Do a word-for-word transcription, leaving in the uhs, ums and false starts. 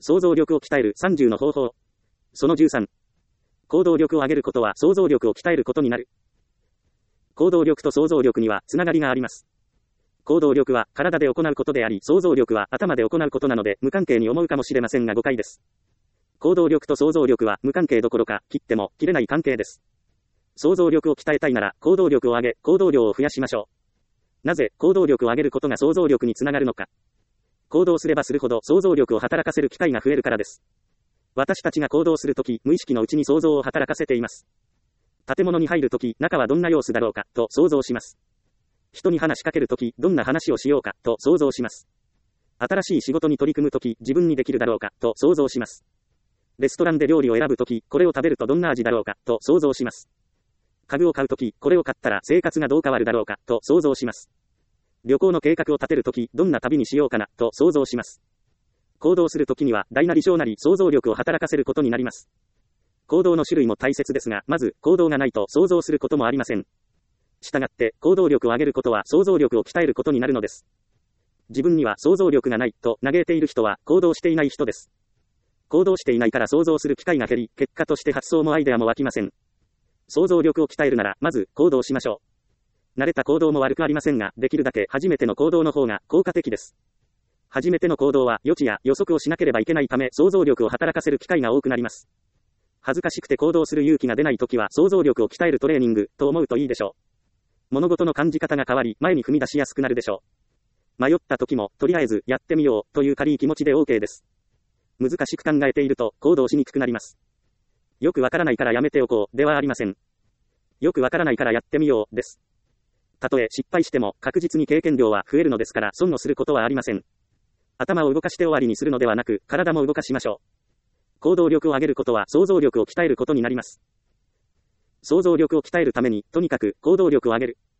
想像力を鍛えるさんじゅうの方法。そのじゅうさん。行動力を上げることは想像力を鍛えることになる。行動力と想像力にはつながりがあります。行動力は体で行うことであり、想像力は頭で行うことなので無関係に思うかもしれませんが誤解です。行動力と想像力は無関係どころか切っても切れない関係です。想像力を鍛えたいなら行動力を上げ、行動量を増やしましょう。なぜ行動力を上げることが想像力につながるのか。行動すればするほど想像力を働かせる機会が増えるからです。私たちが行動するとき、無意識のうちに想像を働かせています。建物に入るとき、中はどんな様子だろうか、と想像します。人に話しかけるとき、どんな話をしようか、と想像します。新しい仕事に取り組むとき、自分にできるだろうか、と想像します。レストランで料理を選ぶとき、これを食べるとどんな味だろうか、と想像します。家具を買うとき、これを買ったら生活がどう変わるだろうか、と想像します。旅行の計画を立てるとき、どんな旅にしようかな、と想像します。行動するときには、大なり小なり想像力を働かせることになります。行動の種類も大切ですが、まず、行動がないと想像することもありません。したがって、行動力を上げることは想像力を鍛えることになるのです。自分には想像力がない、と嘆いている人は、行動していない人です。行動していないから想像する機会が減り、結果として発想もアイデアも湧きません。想像力を鍛えるなら、まず、行動しましょう。慣れた行動も悪くありませんが、できるだけ初めての行動の方が効果的です。初めての行動は予知や予測をしなければいけないため、想像力を働かせる機会が多くなります。恥ずかしくて行動する勇気が出ないときは、想像力を鍛えるトレーニング、と思うといいでしょう。物事の感じ方が変わり、前に踏み出しやすくなるでしょう。迷った時も、とりあえず、やってみよう、という軽い気持ちで OK です。難しく考えていると、行動しにくくなります。よくわからないからやめておこう、ではありません。よくわからないからやってみよう、です。たとえ失敗しても、確実に経験量は増えるのですから、損をすることはありません。頭を動かして終わりにするのではなく、体も動かしましょう。行動力を上げることは想像力を鍛えることになります。想像力を鍛えるために、とにかく行動力を上げる。